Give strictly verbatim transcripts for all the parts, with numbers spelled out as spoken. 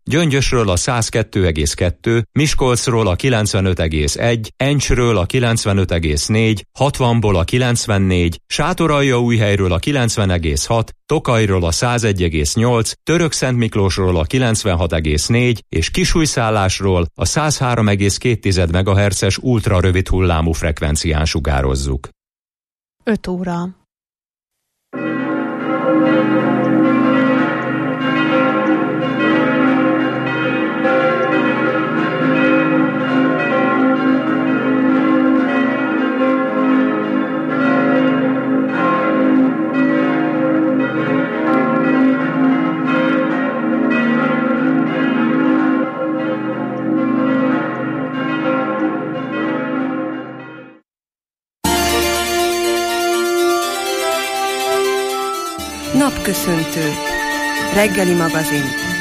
Gyöngyösről a száz kettő egész kettő, Miskolcról a kilencvenöt egész egy, Encsről a kilencvenöt egész négy, hatvanból a kilencvennégy, Sátoraljaújhelyről a kilencven egész hat, Tokajról a száz egy egész nyolc, Törökszentmiklósról a kilencvenhat egész négy és Kisújszállásról a száz három egész két megahertzes ultra rövid hullámú frekvencián sugározzuk. öt óra. Napköszöntő. Reggeli magazin.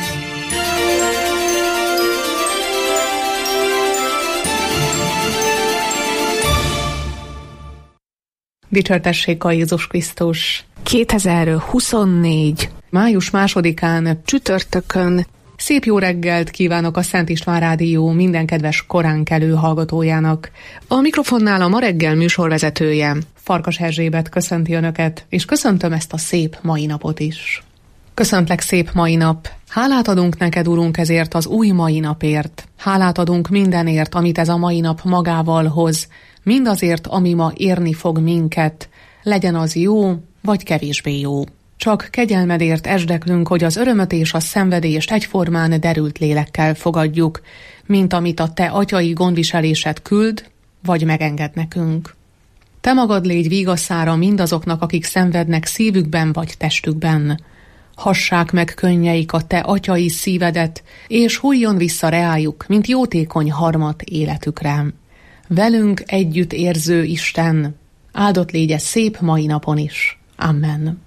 Dicsértessék a Jézus Krisztus. kétezer-huszonnégy. május másodikán, csütörtökön. Szép jó reggelt kívánok a Szent István Rádió minden kedves koránkelő hallgatójának. A mikrofonnál a ma reggel műsorvezetője, Farkas Erzsébet köszönti Önöket, és köszöntöm ezt a szép mai napot is. Köszöntlek, szép mai nap! Hálát adunk neked, Urunk, ezért az új mai napért. Hálát adunk mindenért, amit ez a mai nap magával hoz, mindazért, ami ma érni fog minket, legyen az jó, vagy kevésbé jó. Csak kegyelmedért esdeklünk, hogy az örömöt és a szenvedést egyformán derült lélekkel fogadjuk, mint amit a te atyai gondviselésed küld, vagy megenged nekünk. Te magad légy vígaszára mindazoknak, akik szenvednek szívükben vagy testükben. Hassák meg könnyeik a te atyai szívedet, és hulljon vissza reájuk, mint jótékony harmat életükre. Velünk együtt érző Isten, áldott légy ez szép mai napon is. Amen.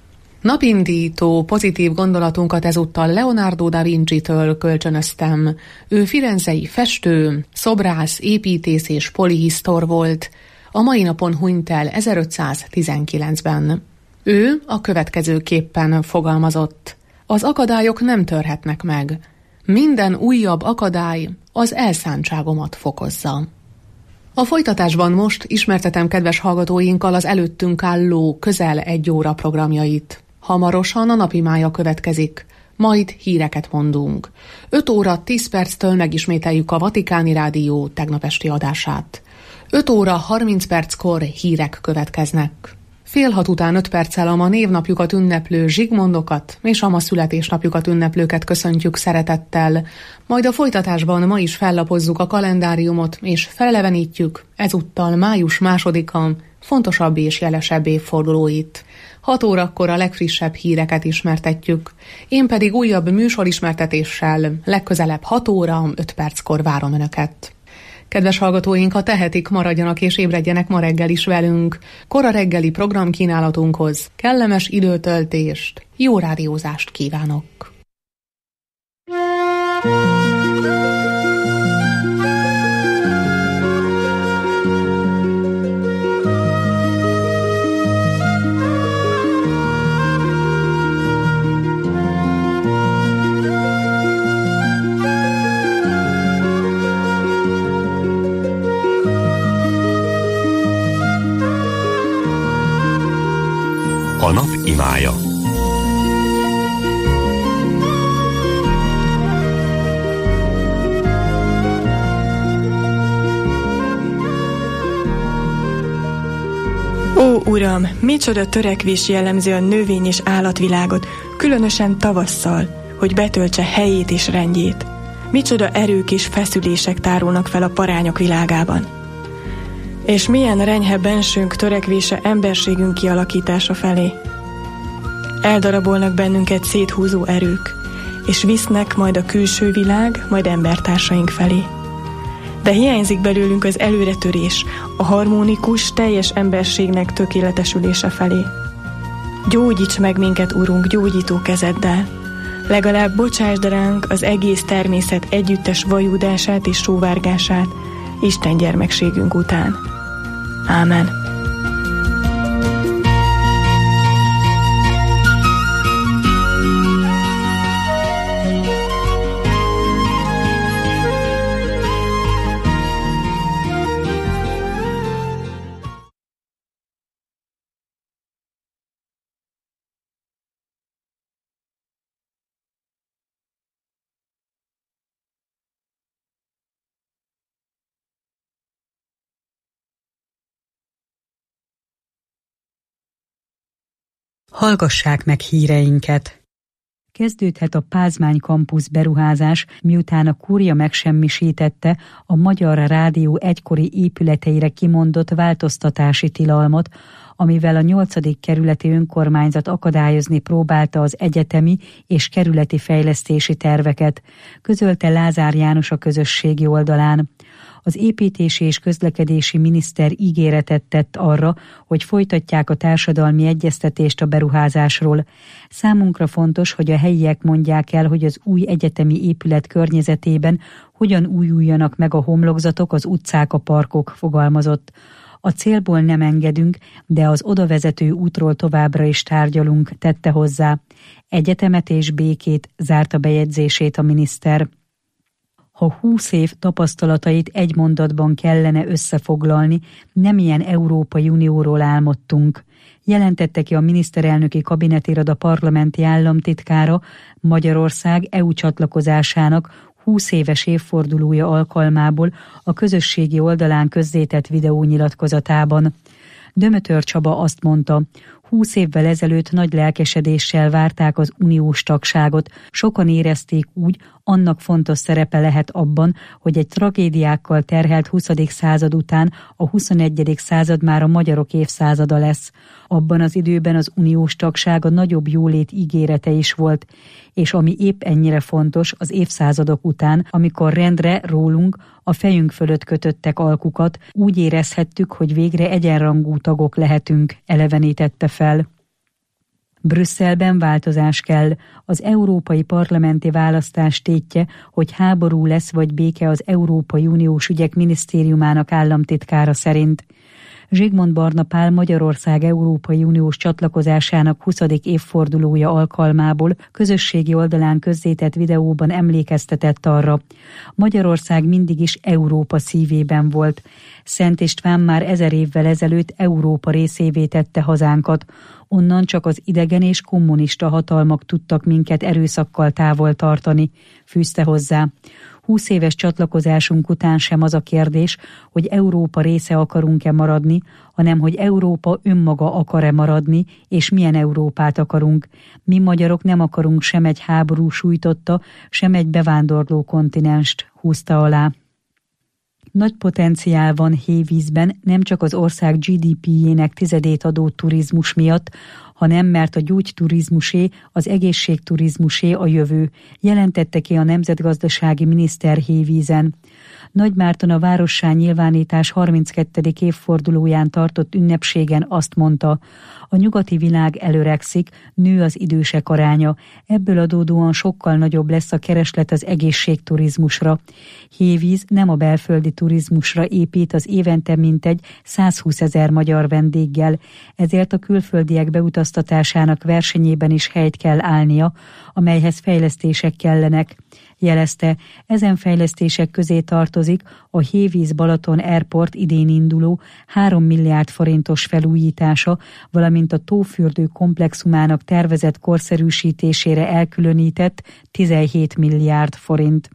Napindító, pozitív gondolatunkat ezúttal Leonardo da Vinci-től kölcsönöztem. Ő firenzei festő, szobrász, építész és polihisztor volt. A mai napon hunyt el ezerötszáztizenkilencben. Ő a következőképpen fogalmazott. Az akadályok nem törhetnek meg. Minden újabb akadály az elszántságomat fokozza. A folytatásban most ismertetem kedves hallgatóinkkal az előttünk álló közel egy óra programjait. Hamarosan a napi mája következik, majd híreket mondunk. öt óra tíz perctől megismételjük a Vatikáni Rádió tegnap esti adását. öt óra harminc perckor hírek következnek. Fél hat után öt perccel a ma névnapjukat ünneplő Zsigmondokat és a ma születésnapjukat ünneplőket köszöntjük szeretettel, majd a folytatásban ma is fellapozzuk a kalendáriumot és felelevenítjük ezúttal május másodika fontosabb és jelesebb évfordulóit. hat órakor a legfrissebb híreket ismertetjük, én pedig újabb műsorismertetéssel legközelebb hat óra öt perckor várom Önöket. Kedves hallgatóink, ha tehetik, maradjanak és ébredjenek ma reggel is velünk. Kora reggeli programkínálatunkhoz kellemes időtöltést, jó rádiózást kívánok! A nap imája. Ó, Uram, micsoda törekvés jellemzi a növény- és állatvilágot, különösen tavasszal, hogy betöltse helyét és rendjét. Micsoda erők és feszülések tárulnak fel a parányok világában. És milyen renyhe bensőnk törekvése emberségünk kialakítása felé. Eldarabolnak bennünket széthúzó erők, és visznek majd a külső világ, majd embertársaink felé. De hiányzik belőlünk az előretörés, a harmonikus, teljes emberségnek tökéletesülése felé. Gyógyíts meg minket, Urunk, gyógyító kezeddel. Legalább bocsásd ránk az egész természet együttes vajúdását és sóvárgását Isten gyermekségünk után. Ámen. Hallgassák meg híreinket! Kezdődhet a Pázmány Campus beruházás, miután a kúria megsemmisítette a Magyar Rádió egykori épületeire kimondott változtatási tilalmat, amivel a nyolcadik kerületi önkormányzat akadályozni próbálta az egyetemi és kerületi fejlesztési terveket, közölte Lázár János a közösségi oldalán. Az építési és közlekedési miniszter ígéretet tett arra, hogy folytatják a társadalmi egyeztetést a beruházásról. Számunkra fontos, hogy a helyiek mondják el, hogy az új egyetemi épület környezetében hogyan újuljanak meg a homlokzatok, az utcák, a parkok, fogalmazott. A célból nem engedünk, de az odavezető útról továbbra is tárgyalunk, tette hozzá. Egyetemet és békét, zárta bejegyzését a miniszter. Ha húsz év tapasztalatait egy mondatban kellene összefoglalni, nem ilyen Európai Unióról álmodtunk. Jelentette ki a miniszterelnöki kabinetiroda parlamenti államtitkára Magyarország é u csatlakozásának húsz éves évfordulója alkalmából a közösségi oldalán közzétett videónyilatkozatában. Dömötör Csaba azt mondta, húsz évvel ezelőtt nagy lelkesedéssel várták az uniós tagságot, sokan érezték úgy, annak fontos szerepe lehet abban, hogy egy tragédiákkal terhelt huszadik század után a huszonegyedik század már a magyarok évszázada lesz. Abban az időben az uniós tagság a nagyobb jólét ígérete is volt, és ami épp ennyire fontos az évszázadok után, amikor rendre rólunk a fejünk fölött kötöttek alkukat, úgy érezhettük, hogy végre egyenrangú tagok lehetünk, elevenítette fel. Brüsszelben változás kell. Az európai parlamenti választás tétje, hogy háború lesz vagy béke az Európai Uniós ügyek minisztériumának államtitkára szerint. Zsigmond Barna Pál Magyarország Európai Uniós csatlakozásának huszadik évfordulója alkalmából közösségi oldalán közzétett videóban emlékeztetett arra. Magyarország mindig is Európa szívében volt. Szent István már ezer évvel ezelőtt Európa részévé tette hazánkat. Onnan csak az idegen és kommunista hatalmak tudtak minket erőszakkal távol tartani, fűzte hozzá. Húsz éves csatlakozásunk után sem az a kérdés, hogy Európa része akarunk-e maradni, hanem hogy Európa önmaga akar-e maradni, és milyen Európát akarunk. Mi magyarok nem akarunk sem egy háború sújtotta, sem egy bevándorló kontinenst, húzta alá. Nagy potenciál van hévízben, nem csak az ország gé dé pé-jének tizedét adó turizmus miatt, hanem mert a gyógyturizmusé, az egészségturizmusé a jövő, jelentette ki a nemzetgazdasági miniszter hévízen. Nagymárton a várossá nyilvánítás harminckettedik évfordulóján tartott ünnepségen azt mondta, a nyugati világ előregszik, nő az idősek aránya, ebből adódóan sokkal nagyobb lesz a kereslet az egészségturizmusra. Hévíz nem a belföldi turizmusra épít az évente mintegy százhúszezer magyar vendéggel, ezért a külföldiek beutaztatásának versenyében is helyt kell állnia, amelyhez fejlesztések kellenek. Jelezte, ezen fejlesztések közé tartozik a Hévíz-Balaton Airport idén induló három milliárd forintos felújítása, valamint a tófürdő komplexumának tervezett korszerűsítésére elkülönített tizenhét milliárd forint.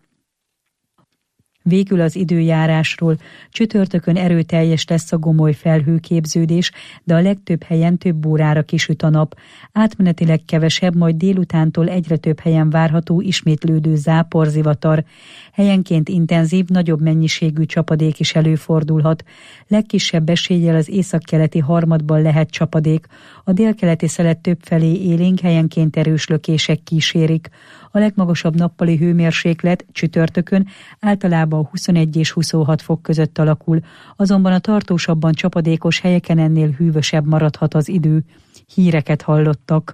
Végül az időjárásról. Csütörtökön erőteljes lesz a gomoly felhőképződés, de a legtöbb helyen több órára kisüt a nap. Átmenetileg kevesebb, majd délutántól egyre több helyen várható ismétlődő záporzivatar. Helyenként intenzív, nagyobb mennyiségű csapadék is előfordulhat. Legkisebb eséllyel az északkeleti harmadban lehet csapadék. A délkeleti szelet többfelé élénk, helyenként erős lökések kísérik. A legmagasabb nappali hőmérséklet csütörtökön általában huszonegy és huszonhat fok között alakul, azonban a tartósabban csapadékos helyeken ennél hűvösebb maradhat az idő. Híreket hallottak.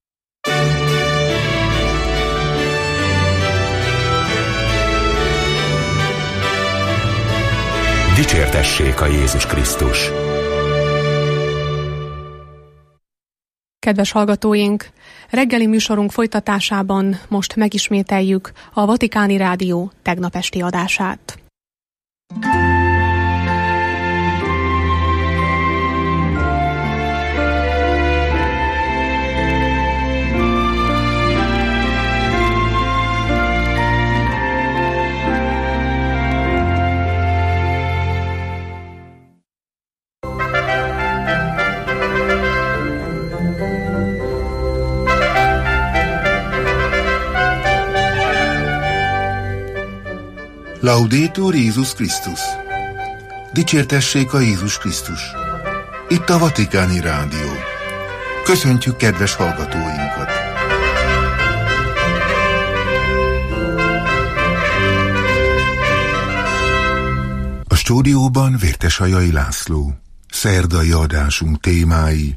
Dicsértessék a Jézus Krisztus! Kedves hallgatóink, reggeli műsorunk folytatásában most megismételjük a Vatikáni Rádió tegnap esti adását. Laudetur Jézus Krisztus! Dicsértessék a Jézus Krisztus! Itt a Vatikáni Rádió. Köszöntjük kedves hallgatóinkat! A stúdióban Vértesajai László. Szerdai adásunk témái: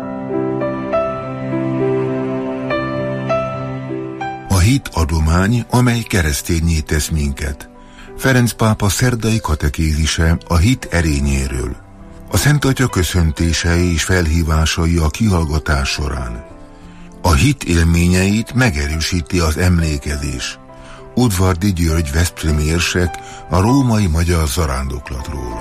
a hit adomány, amely kereszténnyé tesz minket. Ferenc pápa szerdai katekézise a hit erényéről. A Szent Atya köszöntései és felhívásai a kihallgatás során. A hit élményeit megerősíti az emlékezés. Udvardi György veszprémi érsek a római magyar zarándoklatról.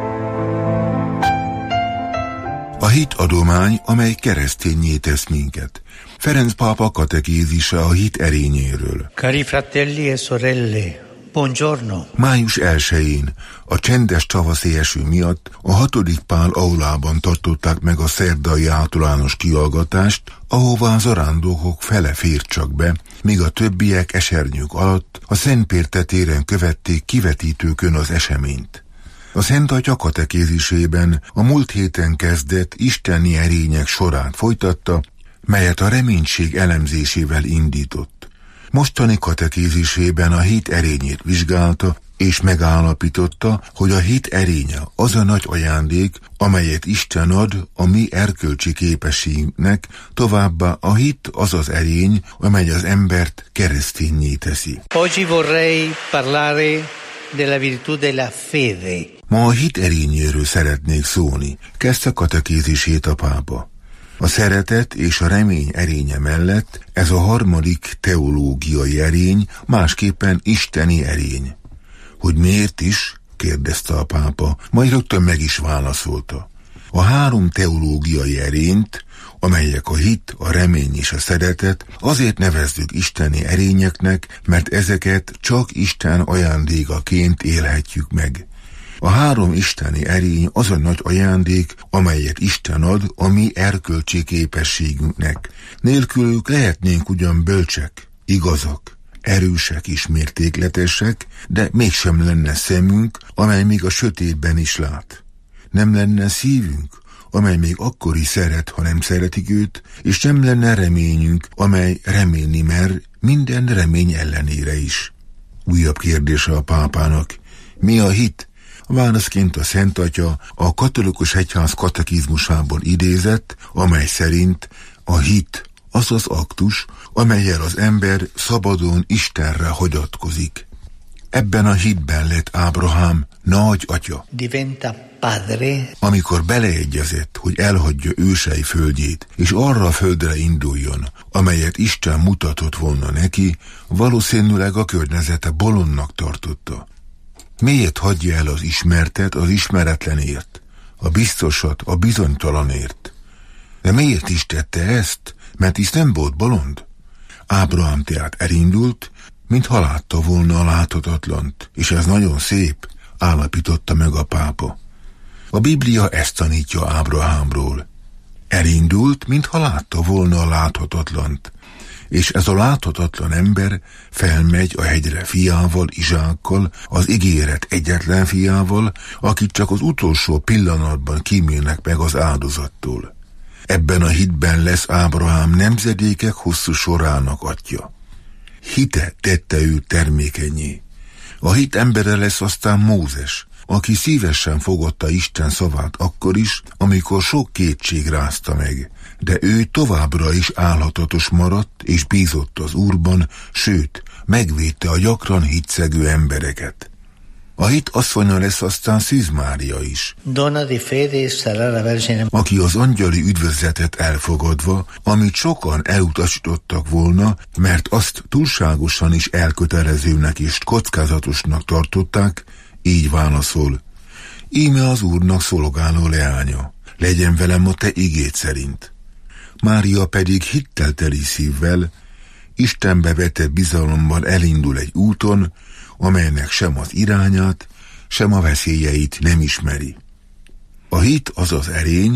A hit adomány, amely kereszténnyé tesz minket. Ferenc pápa katekézise a hit erényéről. Cari fratelli e sorelle, buongiorno. Május elsején, a csendes tavaszi eső miatt a hatodik Pál aulában tartották meg a szerdai általános kihallgatást, ahová az zarándokok fele fért csak be, míg a többiek esernyők alatt a Szentpérte téren követték kivetítőkön az eseményt. A Szent Atya katekézisében a múlt héten kezdett isteni erények sorát folytatta, melyet a reménység elemzésével indított. Mostani katekézisében a hit erényét vizsgálta, és megállapította, hogy a hit erénye az a nagy ajándék, amelyet Isten ad a mi erkölcsi képességünknek, továbbá a hit az az erény, amely az embert kereszténnyé teszi. Oggi vorrei parlare della virtù della fede. Ma a hit erényéről szeretnék szólni, kezdte katekézisét a pápa. A szeretet és a remény erénye mellett ez a harmadik teológiai erény, másképpen isteni erény. Hogy miért is? Kérdezte a pápa, majd rögtön meg is válaszolta. A három teológiai erényt, amelyek a hit, a remény és a szeretet, azért nevezzük isteni erényeknek, mert ezeket csak Isten ajándékaként élhetjük meg. A három isteni erény az a nagy ajándék, amelyet Isten ad a mi erkölcsi képességünknek. Nélkülük lehetnénk ugyan bölcsek, igazak, erősek és mértékletesek, de mégsem lenne szemünk, amely még a sötétben is lát. Nem lenne szívünk, amely még akkor is szeret, ha nem szeretik őt, és nem lenne reményünk, amely remélni mer minden remény ellenére is. Újabb kérdése a pápának: mi a hit? Válaszként a Szent Atya a katolikus egyház katekizmusában idézett, amely szerint a hit az az aktus, amellyel az ember szabadon Istenre hagyatkozik. Ebben a hitben lett Ábrahám nagy atya. Diventa padre. Amikor beleegyezett, hogy elhagyja ősei földjét, és arra a földre induljon, amelyet Isten mutatott volna neki, valószínűleg a környezete bolondnak tartotta. Miért hagyja el az ismertet az ismeretlenért, a biztosat a bizonytalanért? De miért is tette ezt? Mert is nem volt bolond. Ábrahám tehát elindult, mintha látta volna a láthatatlant, és ez nagyon szép, állapította meg a pápa. A Biblia ezt tanítja Ábrahámról. Elindult, mintha látta volna a láthatatlant, és ez a láthatatlan ember felmegy a hegyre fiával, Izsákkal, az ígéret egyetlen fiával, akit csak az utolsó pillanatban kímélnek meg az áldozattól. Ebben a hitben lesz Ábrahám nemzedékek hosszú sorának atya. Hite tette őt termékenyé. A hit embere lesz aztán Mózes, aki szívesen fogadta Isten szavát akkor is, amikor sok kétség rázta meg, de ő továbbra is álhatatos maradt és bízott az Úrban, sőt, megvédte a gyakran hitszegő embereket. A hit asszonya lesz aztán Szűz Mária is, Donna di fede sarà la Vergine, aki az angyali üdvözletet elfogadva, amit sokan elutasítottak volna, mert azt túlságosan is elkötelezőnek és kockázatosnak tartották, így válaszol: íme az Úrnak szolgáló leánya, legyen velem a te igéd szerint. Mária pedig hittel teli szívvel, Istenbe vetett bizalommal elindul egy úton, amelynek sem az irányát, sem a veszélyeit nem ismeri. A hit az az erény,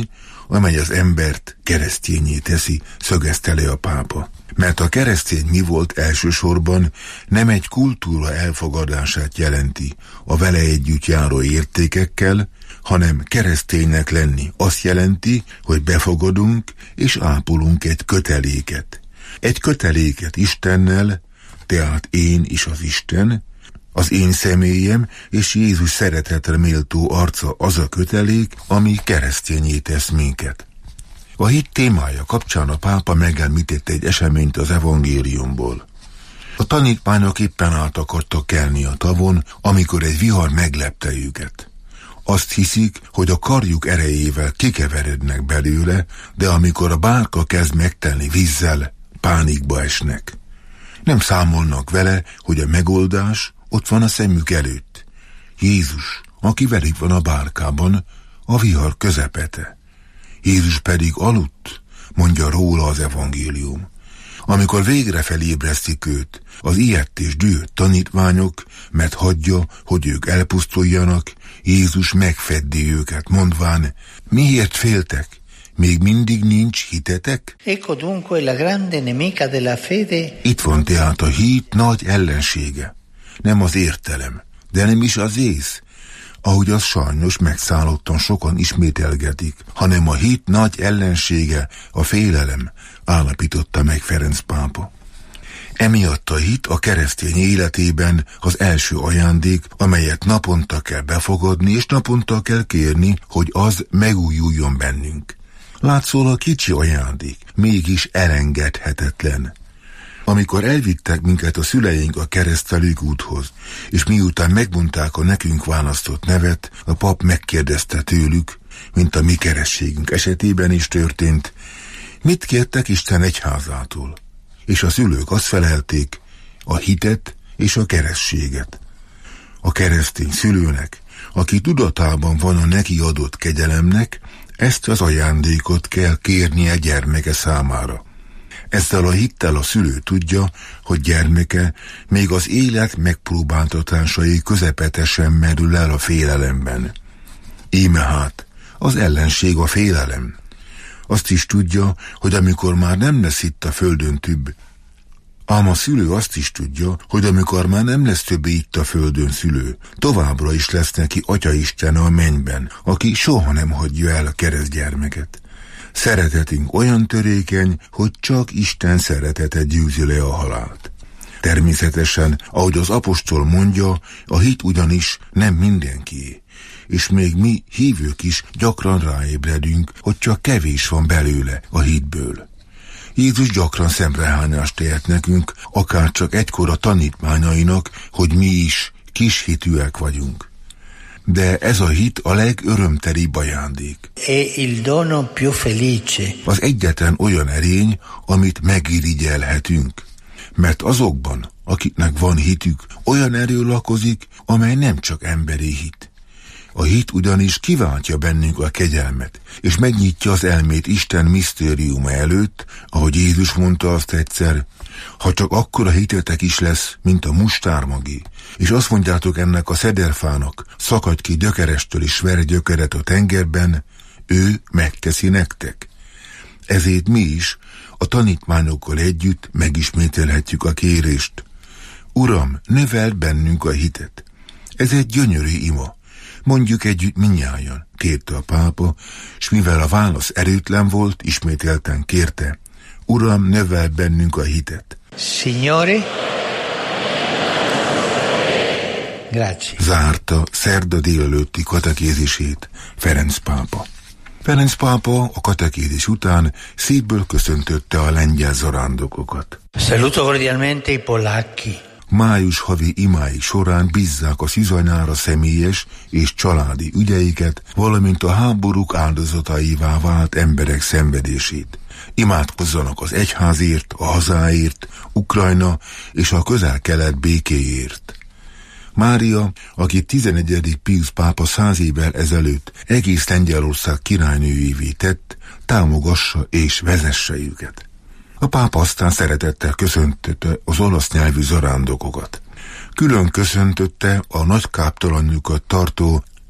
amely az embert keresztényé teszi, szögezte le a pápa. Mert a keresztény mi volt elsősorban nem egy kultúra elfogadását jelenti a vele együtt járó értékekkel, hanem kereszténynek lenni azt jelenti, hogy befogadunk és ápolunk egy köteléket. Egy köteléket Istennel, tehát én is az Isten, az én személyem és Jézus szeretetre méltó arca az a kötelék, ami keresztényé tesz minket. A hit témája kapcsán a pápa megemlített egy eseményt az evangéliumból. A tanítványok éppen át akartak kelni a tavon, amikor egy vihar meglepte őket. Azt hiszik, hogy a karjuk erejével kikeverednek belőle, de amikor a bárka kezd megtelni vízzel, pánikba esnek. Nem számolnak vele, hogy a megoldás ott van a szemük előtt. Jézus, aki velük van a bárkában, a vihar közepete. Jézus pedig aludt, mondja róla az evangélium. Amikor végre felébresztik őt, az ijedt és dühött tanítványok, mert hagyja, hogy ők elpusztuljanak, Jézus megfeddi őket, mondván, miért féltek? Még mindig nincs hitetek? Ecco dunque la grande nemica della fede. Itt van tehát a hit nagy ellensége. Nem az értelem, de nem is az ész, ahogy az sajnos megszállottan sokan ismételgetik, hanem a hit nagy ellensége a félelem, állapította meg Ferenc pápa. Emiatt a hit a keresztény életében az első ajándék, amelyet naponta kell befogadni, és naponta kell kérni, hogy az megújuljon bennünk. Látszólag kicsi ajándék, mégis elengedhetetlen. Amikor elvittek minket a szüleink a keresztelők úthoz, és miután megmondták a nekünk választott nevet, a pap megkérdezte tőlük, mint a mi kerességünk esetében is történt, mit kértek Isten egyházától? És a szülők azt felelték, a hitet és a keresztséget. A keresztény szülőnek, aki tudatában van a neki adott kegyelemnek, ezt az ajándékot kell kérnie gyermeke számára. Ezzel a hittel a szülő tudja, hogy gyermeke még az élet megpróbáltatásai közepete sem merül el a félelemben. Íme hát, az ellenség a félelem. Azt is tudja, hogy amikor már nem lesz itt a földön több, ám a szülő azt is tudja, hogy amikor már nem lesz többé itt a földön szülő, továbbra is lesz neki Atyaisten a mennyben, aki soha nem hagyja el a keresztgyermeket. Szeretetünk olyan törékeny, hogy csak Isten szeretete győzi le a halált. Természetesen, ahogy az apostol mondja, a hit ugyanis nem mindenkié, és még mi hívők is gyakran ráébredünk, hogy csak kevés van belőle a hitből. Jézus gyakran szemrehányást tehet nekünk, akár csak egykor a tanítványainak, hogy mi is kis hitűek vagyunk. De ez a hit a legörömtelibb ajándék. Az egyetlen olyan erény, amit megirigyelhetünk. Mert azokban, akiknek van hitük, olyan erő lakozik, amely nem csak emberi hit. A hit ugyanis kiváltja bennünk a kegyelmet, és megnyitja az elmét Isten misztériuma előtt, ahogy Jézus mondta azt egyszer, ha csak akkora hitetek is lesz, mint a mustármagé, és azt mondjátok ennek a szederfának, szakadj ki gyökerestől és verj gyökeret a tengerben, ő megteszi nektek. Ezért mi is a tanítványokkal együtt megismételhetjük a kérést. Uram, növeld bennünk a hitet. Ez egy gyönyörű ima. Mondjuk együtt mindnyájan, kérte a pápa, s mivel a válasz erőtlen volt, ismételten kérte, Uram, növeld bennünk a hitet. Signore, grazie. Zárta szerda délelőtti katekézisét Ferenc pápa. Ferenc pápa a katekézis után szívből köszöntötte a lengyel zarándokokat. Saluto cordialmente i polacchi. Május havi imái során bízzák a szűzanyára személyes és családi ügyeiket, valamint a háborúk áldozataivá vált emberek szenvedését. Imádkozzanak az egyházért, a hazáért, Ukrajna és a közel-kelet békéért. Mária, aki tizenegyedik Piusz pápa száz évvel ezelőtt egész Lengyelország királynőjévé tett, támogassa és vezesse őket. A pápa aztán szeretettel köszöntötte az olasz nyelvű zarándokokat. Külön köszöntötte a nagykáptalanjukat tartó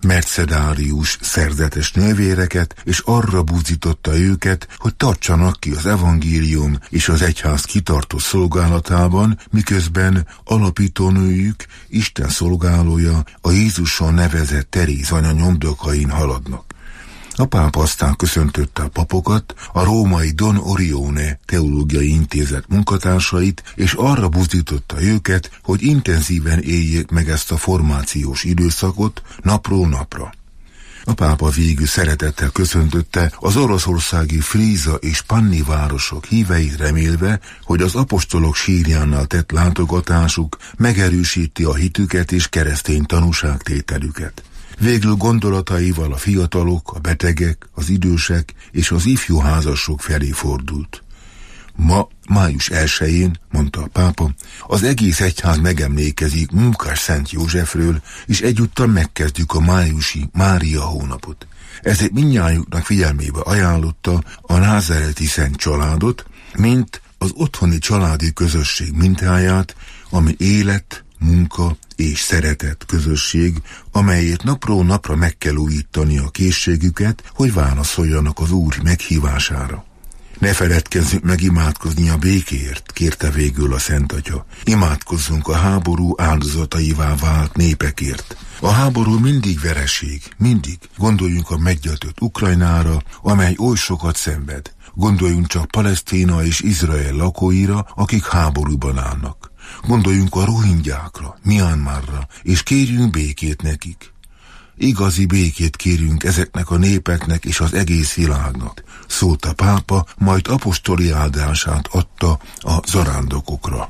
mercedárius szerzetes nővéreket, és arra buzdította őket, hogy tartsanak ki az evangélium és az egyház kitartó szolgálatában, miközben alapítónőjük, Isten szolgálója, a Jézuson nevezett Teréz anya nyomdokain haladnak. A pápa aztán köszöntötte a papokat, a római Don Orione Teológiai Intézet munkatársait, és arra buzdította őket, hogy intenzíven éljék meg ezt a formációs időszakot napról napra. A pápa végül szeretettel köszöntötte az oroszországi Fríza és Panni városok híveit, remélve, hogy az apostolok sírjánál tett látogatásuk megerősíti a hitüket és keresztény tanúságtételüket. Végül gondolataival a fiatalok, a betegek, az idősek és az ifjú házasok felé fordult. Ma, május elsején, mondta a pápa, az egész egyház megemlékezik Munkás Szent Józsefről, és egyúttal megkezdjük a májusi Mária hónapot. Ezért mindnyájuknak figyelmébe ajánlotta a názáreti Szent családot, mint az otthoni családi közösség mintáját, ami élet, munka és szeretet közösség, amelyet napról napra meg kell újítani a készségüket, hogy válaszoljanak az Úr meghívására. Ne feledkezzünk meg imádkozni a békéért, kérte végül a Szent Atya. Imádkozzunk a háború áldozataivá vált népekért. A háború mindig vereség, mindig. Gondoljunk a meggyötött Ukrajnára, amely oly sokat szenved. Gondoljunk csak Palesztina és Izrael lakóira, akik háborúban állnak. Gondoljunk a rohingyákra, Myanmarra, és kérjünk békét nekik. Igazi békét kérünk ezeknek a népeknek és az egész világnak, szólt a pápa, majd apostoli áldását adta a zarándokokra.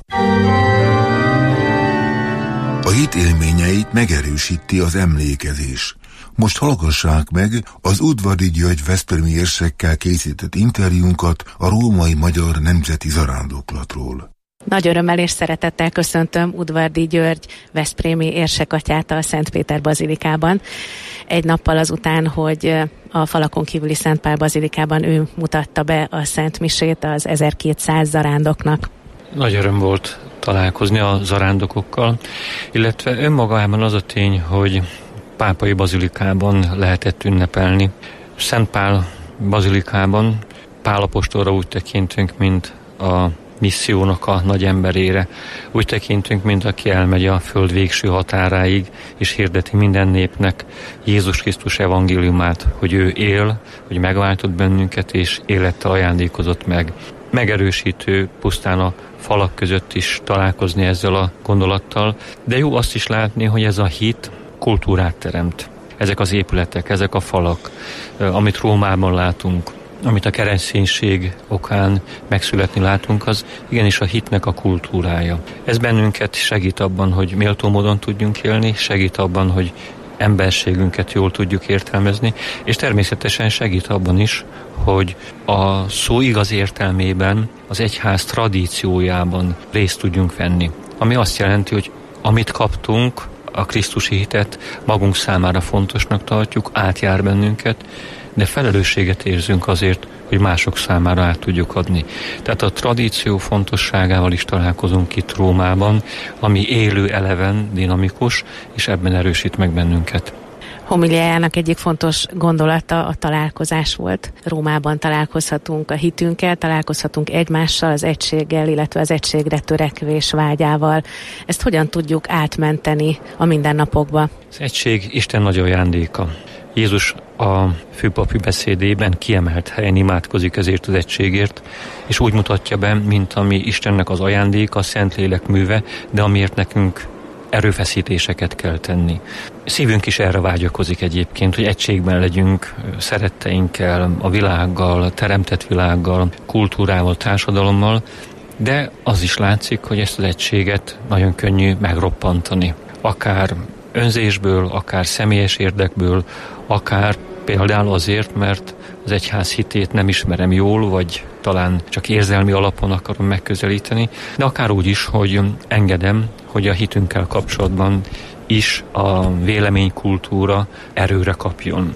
A hit élményeit megerősíti az emlékezés. Most hallgassák meg az Udvardi György veszprémi érsekkel készített interjúnkat a római magyar nemzeti zarándoklatról. Nagy örömmel és szeretettel köszöntöm Udvardi György veszprémi érsekatyát a Szent Péter bazilikában. Egy nappal azután, hogy a falakon kívüli Szent Pál bazilikában ő mutatta be a Szent Misét az ezerkétszáz zarándoknak. Nagy öröm volt találkozni a zarándokokkal, illetve önmagában az a tény, hogy pápai bazilikában lehetett ünnepelni. Szent Pál bazilikában Pál apostolra úgy tekintünk, mint a missziónak a nagy emberére. Úgy tekintünk, mint aki elmegy a föld végső határáig, és hirdeti minden népnek Jézus Krisztus evangéliumát, hogy ő él, hogy megváltott bennünket, és élettel ajándékozott meg. Megerősítő pusztán a falak között is találkozni ezzel a gondolattal, de jó azt is látni, hogy ez a hit kultúrát teremt. Ezek az épületek, ezek a falak, amit Rómában látunk, amit a kereszténység okán megszületni látunk, az igenis a hitnek a kultúrája. Ez bennünket segít abban, hogy méltó módon tudjunk élni, segít abban, hogy emberségünket jól tudjuk értelmezni, és természetesen segít abban is, hogy a szó igaz értelmében az egyház tradíciójában részt tudjunk venni. Ami azt jelenti, hogy amit kaptunk, a krisztusi hitet magunk számára fontosnak tartjuk, átjár bennünket, de felelősséget érzünk azért, hogy mások számára át tudjuk adni. Tehát a tradíció fontosságával is találkozunk itt Rómában, ami élő, eleven, dinamikus, és ebben erősít meg bennünket. Homiliájának egyik fontos gondolata a találkozás volt. Rómában találkozhatunk a hitünkkel, találkozhatunk egymással, az egységgel, illetve az egységre törekvés vágyával. Ezt hogyan tudjuk átmenteni a mindennapokba? Az egység Isten nagy ajándéka. Jézus a főpapi beszédében kiemelt helyen imádkozik ezért az egységért, és úgy mutatja be, mint ami Istennek az ajándéka, a Szentlélek műve, de amiért nekünk erőfeszítéseket kell tenni. Szívünk is erre vágyakozik egyébként, hogy egységben legyünk szeretteinkkel, a világgal, a teremtett világgal, kultúrával, társadalommal, de az is látszik, hogy ezt az egységet nagyon könnyű megroppantani. Akár önzésből, akár személyes érdekből, akár például azért, mert az egyház hitét nem ismerem jól, vagy talán csak érzelmi alapon akarom megközelíteni, de akár úgy is, hogy engedem, hogy a hitünkkel kapcsolatban is a véleménykultúra erőre kapjon.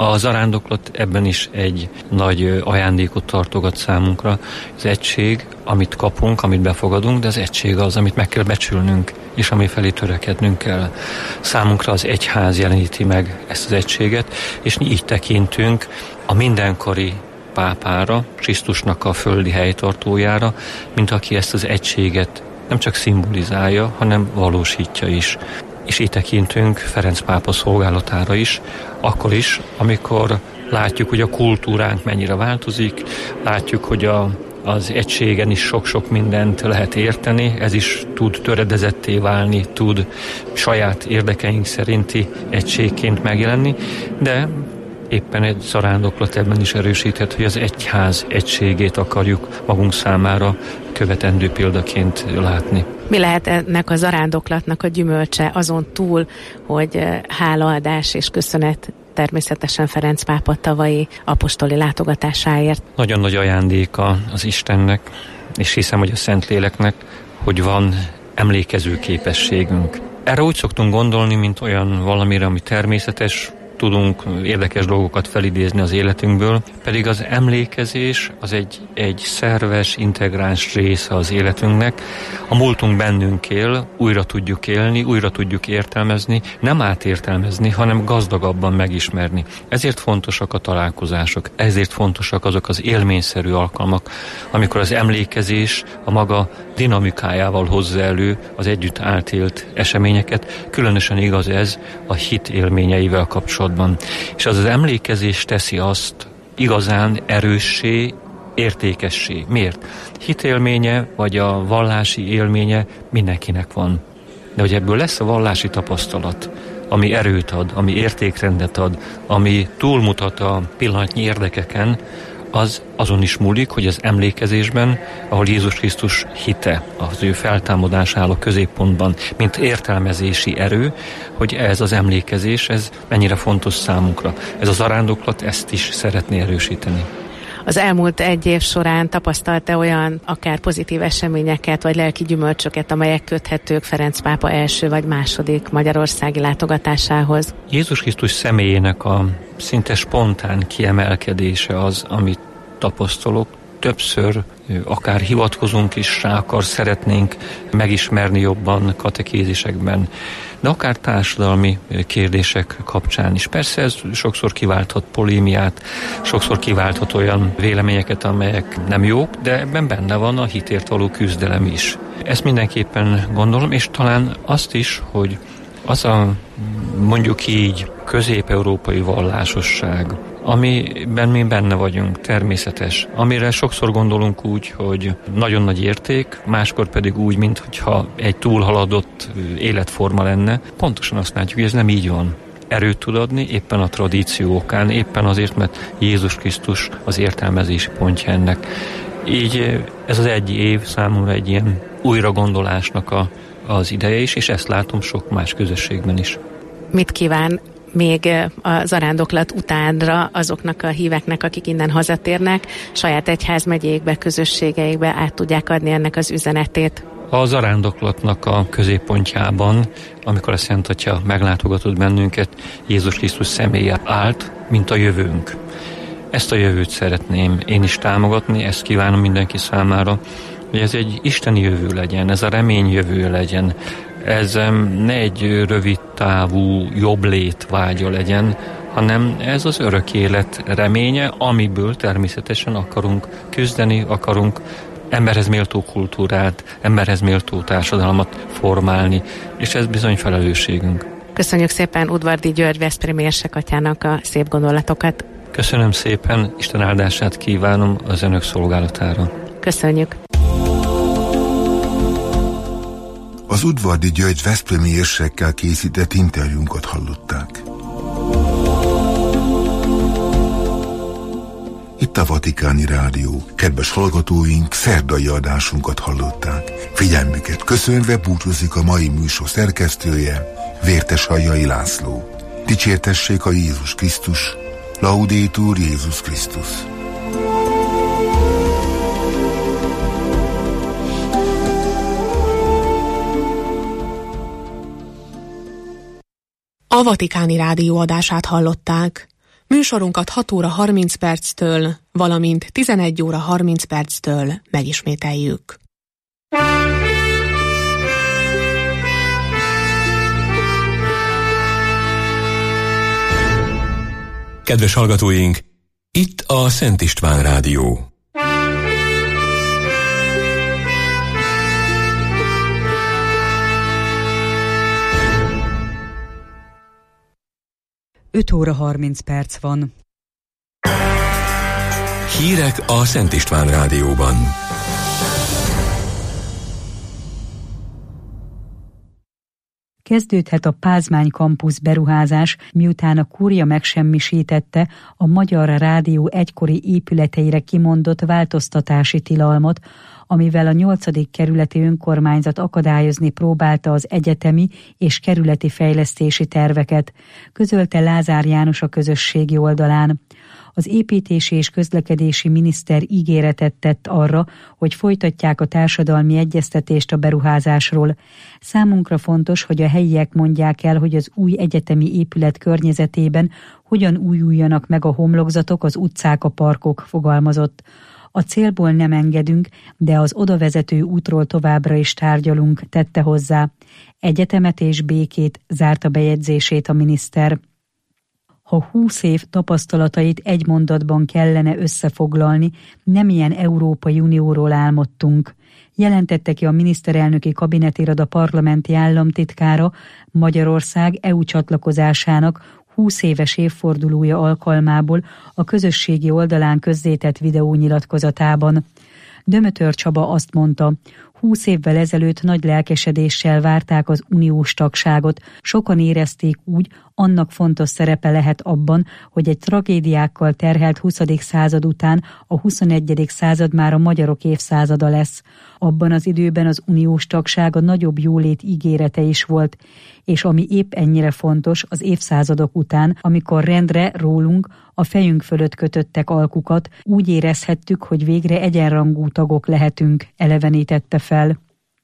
A zarándoklat ebben is egy nagy ajándékot tartogat számunkra. Az egység, amit kapunk, amit befogadunk, de az egység az, amit meg kell becsülnünk, és ami felé törekednünk kell. Számunkra az egyház jeleníti meg ezt az egységet, és mi így tekintünk a mindenkori pápára, Krisztusnak a földi helytartójára, mint aki ezt az egységet nem csak szimbolizálja, hanem valósítja is. És így tekintünk Ferenc pápa szolgálatára is, akkor is, amikor látjuk, hogy a kultúránk mennyire változik, látjuk, hogy a, az egységen is sok-sok mindent lehet érteni, ez is tud töredezetté válni, tud saját érdekeink szerinti egységként megjelenni, de éppen egy zarándoklat ebben is erősíthet, hogy az egyház egységét akarjuk magunk számára követendő példaként látni. Mi lehet ennek a zarándoklatnak a gyümölcse azon túl, hogy hálaadás és köszönet természetesen Ferenc pápa tavalyi apostoli látogatásáért? Nagyon nagy ajándéka az Istennek, és hiszem, hogy a Szentléleknek, hogy van emlékező képességünk. Erre úgy szoktunk gondolni, mint olyan valamire, ami természetes, tudunk érdekes dolgokat felidézni az életünkből, pedig az emlékezés az egy, egy szerves, integráns része az életünknek. A múltunk bennünk él, újra tudjuk élni, újra tudjuk értelmezni, nem átértelmezni, hanem gazdagabban megismerni. Ezért fontosak a találkozások, ezért fontosak azok az élményszerű alkalmak, amikor az emlékezés a maga dinamikájával hozza elő az együtt átélt eseményeket. Különösen igaz ez a hit élményeivel kapcsolatban. És az az emlékezés teszi azt igazán erőssé, értékessé. Miért? Hitélménye, vagy a vallási élménye mindenkinek van. De hogy ebből lesz a vallási tapasztalat, ami erőt ad, ami értékrendet ad, ami túlmutat a pillanatnyi érdekeken, az azon is múlik, hogy az emlékezésben, ahol Jézus Krisztus hite, az ő feltámadás áll a középpontban, mint értelmezési erő, hogy ez az emlékezés, ez mennyire fontos számunkra. Ez az zarándoklat ezt is szeretné erősíteni. Az elmúlt egy év során tapasztalta olyan akár pozitív eseményeket, vagy lelki gyümölcsöket, amelyek köthetők Ferenc pápa első vagy második magyarországi látogatásához? Jézus Krisztus személyének a szinte spontán kiemelkedése az, amit tapasztalok. Többször akár hivatkozunk is rá, akar szeretnénk megismerni jobban katekézisekben, de akár társadalmi kérdések kapcsán is. Persze ez sokszor kiválthat polémiát, sokszor kiválthat olyan véleményeket, amelyek nem jók, de ebben benne van a hitért való küzdelem is. Ezt mindenképpen gondolom, és talán azt is, hogy az a mondjuk így közép-európai vallásosság, amiben mi benne vagyunk, természetes, amire sokszor gondolunk úgy, hogy nagyon nagy érték, máskor pedig úgy, mintha egy túlhaladott életforma lenne. Pontosan azt látjuk, hogy ez nem így van. Erőt tud adni éppen a tradíció okán, éppen azért, mert Jézus Krisztus az értelmezési pontja ennek. Így ez az egy év számomra egy ilyen újragondolásnak a, az ideje is, és ezt látom sok más közösségben is. Mit kíván még a zarándoklat utánra azoknak a híveknek, akik innen hazatérnek, saját egyházmegyékbe, közösségeikbe át tudják adni ennek az üzenetét? A zarándoklatnak a középpontjában, amikor a Szent Atya meglátogatott bennünket, Jézus Krisztus személye állt, mint a jövőnk. Ezt a jövőt szeretném én is támogatni, ezt kívánom mindenki számára, hogy ez egy isteni jövő legyen, ez a remény jövő legyen, ez ne egy rövid távú jobb lét vágya legyen, hanem ez az örök élet reménye, amiből természetesen akarunk küzdeni, akarunk emberhez méltó kultúrát, emberhez méltó társadalmat formálni, és ez bizony felelősségünk. Köszönjük szépen Udvardy György veszprémi érsekatyának a szép gondolatokat. Köszönöm szépen, Isten áldását kívánom az önök szolgálatára. Köszönjük. Az Udvardy György veszprémi érsekkel készített interjúnkat hallották. Itt a Vatikáni Rádió. Kedves hallgatóink, szerdai adásunkat hallották. Figyelmüket köszönve búcsúzik a mai műsor szerkesztője, Vérteshajai László. Dicsértessék a Jézus Krisztus, Laudetur Jézus Krisztus. A Vatikáni Rádió adását hallották. Műsorunkat hat óra harminc perctől, valamint tizenegy óra harminc perctől megismételjük. Kedves hallgatóink, itt a Szent István Rádió. öt óra harminc perc van. Hírek a Szent István Rádióban. Kezdődhet a Pázmány Campus beruházás, miután a kúria megsemmisítette a Magyar Rádió egykori épületeire kimondott változtatási tilalmat, amivel a nyolcadik kerületi önkormányzat akadályozni próbálta az egyetemi és kerületi fejlesztési terveket, közölte Lázár János a közösségi oldalán. Az építési és közlekedési miniszter ígéretet tett arra, hogy folytatják a társadalmi egyeztetést a beruházásról. Számunkra fontos, hogy a helyiek mondják el, hogy az új egyetemi épület környezetében hogyan újuljanak meg a homlokzatok, az utcák, a parkok, fogalmazott. A célból nem engedünk, de az odavezető útról továbbra is tárgyalunk, tette hozzá. Egyetemet és békét, zárta bejegyzését a miniszter. Ha húsz év tapasztalatait egy mondatban kellene összefoglalni, nem ilyen Európai Unióról álmodtunk, jelentette ki a miniszterelnöki kabinetiroda parlamenti államtitkára Magyarország é u csatlakozásának húsz éves évfordulója alkalmából a közösségi oldalán közzétett videónyilatkozatában. Dömötör Csaba azt mondta, húsz évvel ezelőtt nagy lelkesedéssel várták az uniós tagságot, sokan érezték úgy, annak fontos szerepe lehet abban, hogy egy tragédiákkal terhelt huszadik század után a huszonegyedik század már a magyarok évszázada lesz. Abban az időben az uniós tagság a nagyobb jólét ígérete is volt, és ami épp ennyire fontos az évszázadok után, amikor rendre rólunk a fejünk fölött kötöttek alkukat, úgy érezhettük, hogy végre egyenrangú tagok lehetünk, elevenítette fel.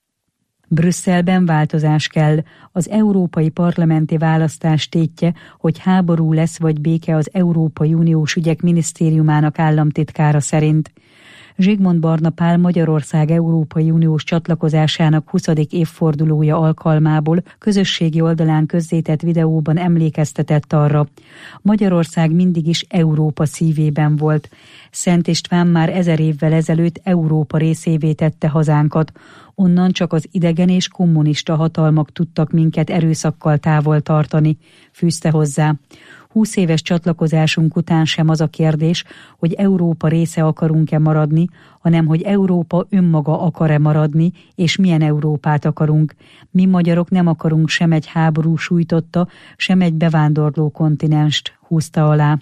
Brüsszelben változás kell. Az európai parlamenti választás tétje, hogy háború lesz vagy béke az Európai Uniós ügyek minisztériumának államtitkára szerint. Zsigmond Barna Pál Magyarország Európai Uniós csatlakozásának huszadik évfordulója alkalmából közösségi oldalán közzétett videóban emlékeztetett arra. Magyarország mindig is Európa szívében volt. Szent István már ezer évvel ezelőtt Európa részévé tette hazánkat. Onnan csak az idegen és kommunista hatalmak tudtak minket erőszakkal távol tartani, fűzte hozzá. Húsz éves csatlakozásunk után sem az a kérdés, hogy Európa része akarunk-e maradni, hanem hogy Európa önmaga akar-e maradni, és milyen Európát akarunk. Mi magyarok nem akarunk sem egy háború sújtotta, sem egy bevándorló kontinenst, húzta alá.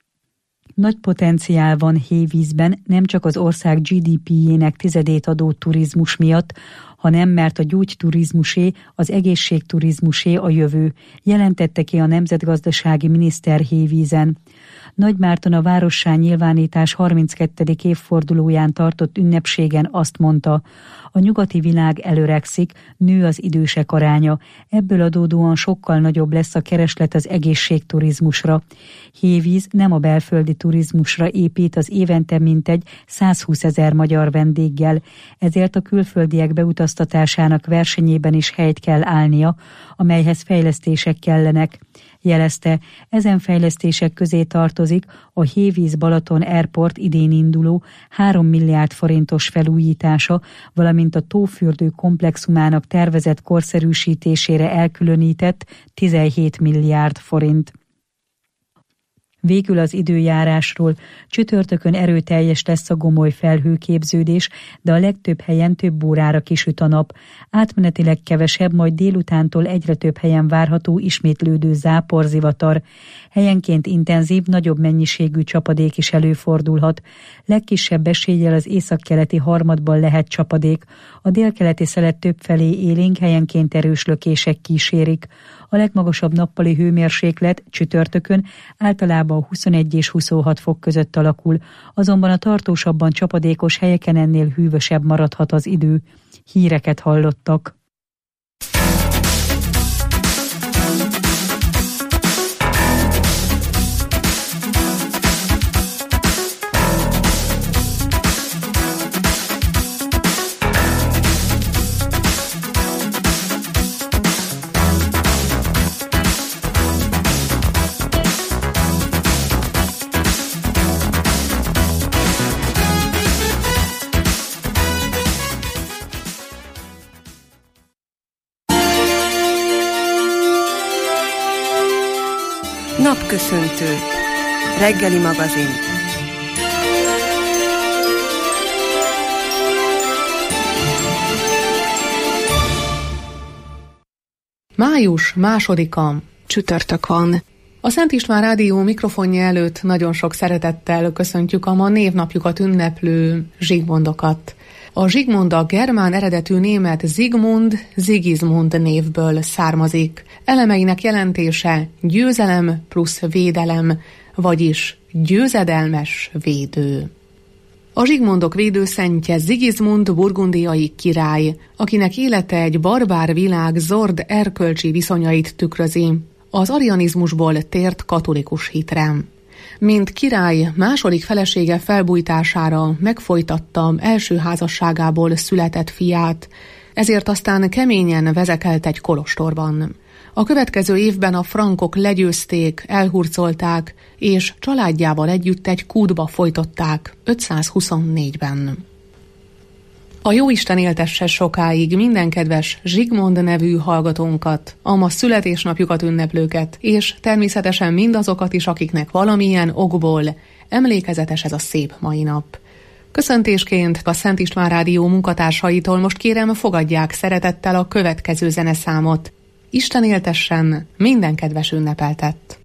Nagy potenciál van hévízben, nem csak az ország gé dé pé-jének tizedét adó turizmus miatt, hanem mert a gyógyturizmusé, az egészségturizmusé a jövő, jelentette ki a nemzetgazdasági miniszter hévízen. Nagymárton a várossá nyilvánítás harminckettedik évfordulóján tartott ünnepségen azt mondta, a nyugati világ előregszik, nő az idősek aránya, ebből adódóan sokkal nagyobb lesz a kereslet az egészségturizmusra. Hévíz nem a belföldi turizmusra épít az évente mintegy százhúszezer magyar vendéggel, ezért a külföldiek beutaztatásának versenyében is helyt kell állnia, amelyhez fejlesztések kellenek. Jelezte, ezen fejlesztések közé tartozik a Hévíz-Balaton Airport idén induló három milliárd forintos felújítása, valamint a tófürdő komplexumának tervezett korszerűsítésére elkülönített tizenhét milliárd forint. Végül az időjárásról. Csütörtökön erőteljes lesz a gomoly felhőképződés, de a legtöbb helyen több órára kisüt a nap. Átmenetileg kevesebb, majd délutántól egyre több helyen várható ismétlődő záporzivatar. Helyenként intenzív, nagyobb mennyiségű csapadék is előfordulhat. Legkisebb eséllyel az északkeleti harmadban lehet csapadék. A délkeleti szelet többfelé élénk, helyenként erős lökések kísérik. A legmagasabb nappali hőmérséklet csütörtökön általában huszonegy és huszonhat fok között alakul, azonban a tartósabban csapadékos helyeken ennél hűvösebb maradhat az idő. Híreket hallottak. Napköszöntő. Reggeli magazin. Május másodika, csütörtök van. A Szent István Rádió mikrofonja előtt nagyon sok szeretettel köszöntjük a ma névnapjukat ünneplő Zsigmondokat. A Zsigmond a germán eredetű német Zigmund, Sigismund névből származik. Elemeinek jelentése győzelem plusz védelem, vagyis győzedelmes védő. A Zsigmondok védőszentje Sigismund burgundiai király, akinek élete egy barbár világ zord erkölcsi viszonyait tükrözi, az arianizmusból tért katolikus hitre. Mint király második felesége felbújtására megfojtatta első házasságából született fiát, ezért aztán keményen vezekelt egy kolostorban. A következő évben a frankok legyőzték, elhurcolták, és családjával együtt egy kútba folytották ötszázhuszonnégyben. A Jóisten éltesse sokáig minden kedves Zsigmond nevű hallgatónkat, a ma születésnapjukat ünneplőket, és természetesen mindazokat is, akiknek valamilyen okból emlékezetes ez a szép mai nap. Köszöntésként a Szent István Rádió munkatársaitól most kérem, fogadják szeretettel a következő zeneszámot. Isten éltessen minden kedves ünnepeltet!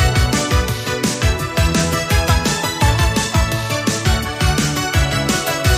Thank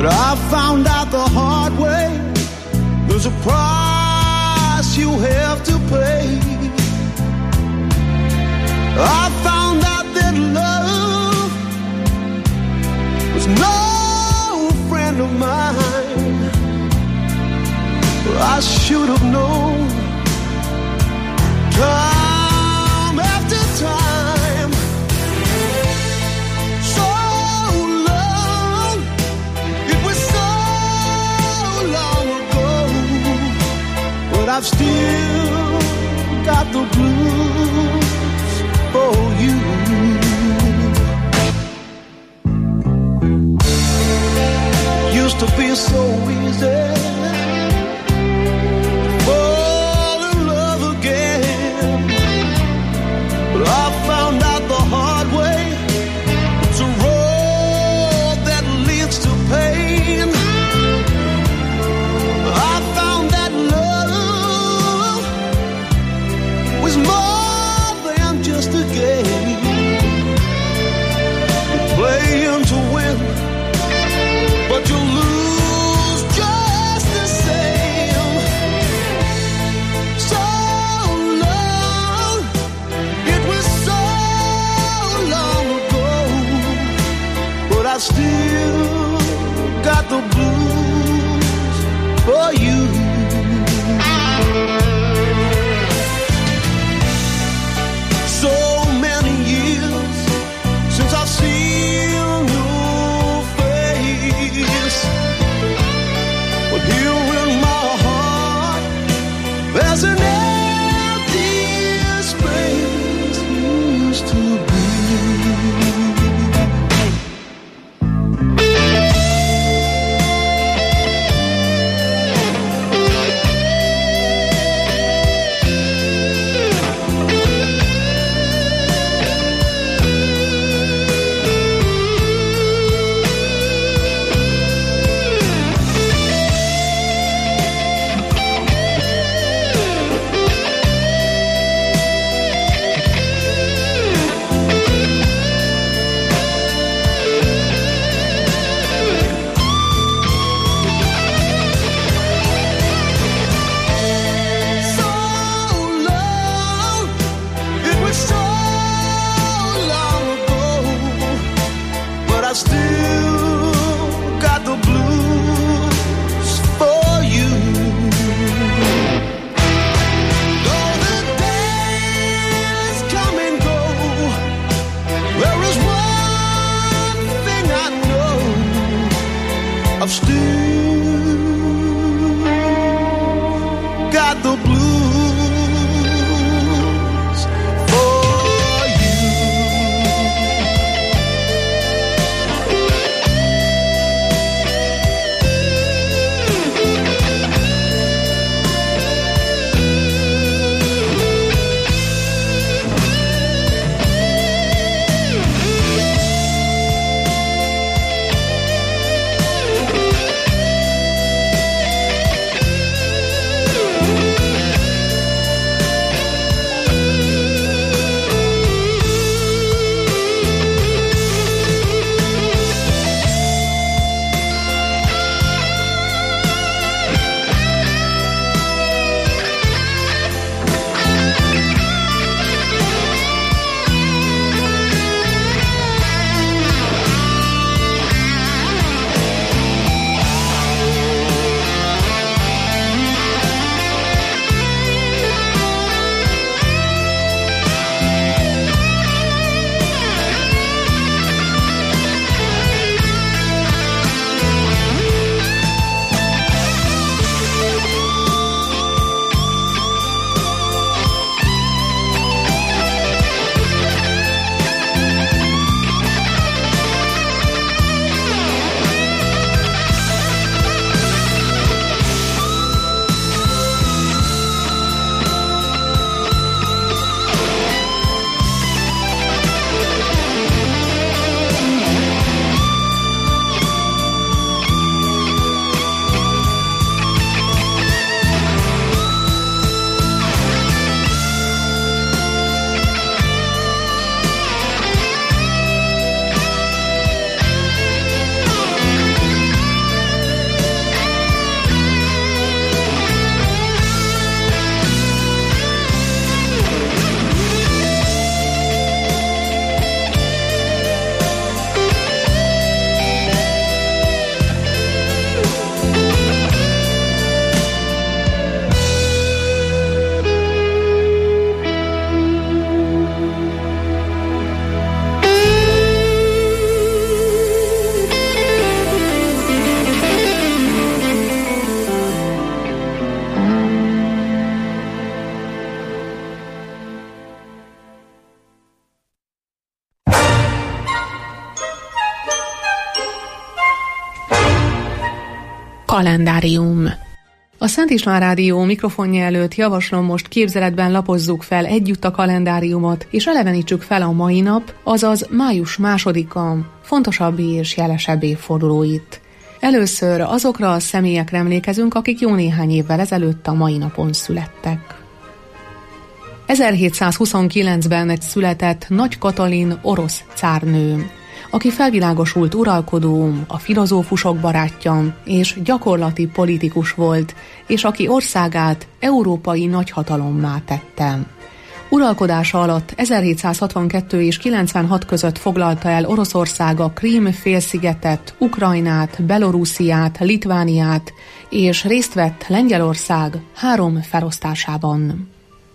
I found out the hard way, there's a price you have to pay. I found out that love was no friend of mine. I should have known time after time. So long, it was so long ago, but I've still got the blues for you. Used to be so easy fall in love again, but I found out the hard way, it's a road that leads to pain. I found that love was more than just a game, you're playing to win, but you lose just the same. So long, it was so long ago, but I still got the blues for you. So many years since I've seen your face, but here in my heart there's an empty space used to be. Kalendárium. A Szent István Rádió mikrofonja előtt javaslom, most képzeletben lapozzuk fel együtt a kalendáriumot, és elevenítsük fel a mai nap, azaz május másodika fontosabb és jelesebb évfordulóit. Először azokra a személyekre emlékezünk, akik jó néhány évvel ezelőtt a mai napon születtek. ezerhétszázhuszonkilencben született Nagy Katalin orosz cárnő, aki felvilágosult uralkodó, a filozófusok barátja és gyakorlati politikus volt, és aki országát európai nagyhatalommá tette. Uralkodása alatt ezerhétszázhatvankettő és kilencvenhat között foglalta el Oroszország a Krím félszigetet, Ukrajnát, Belorussziát, Litvániát, és részt vett Lengyelország három felosztásában.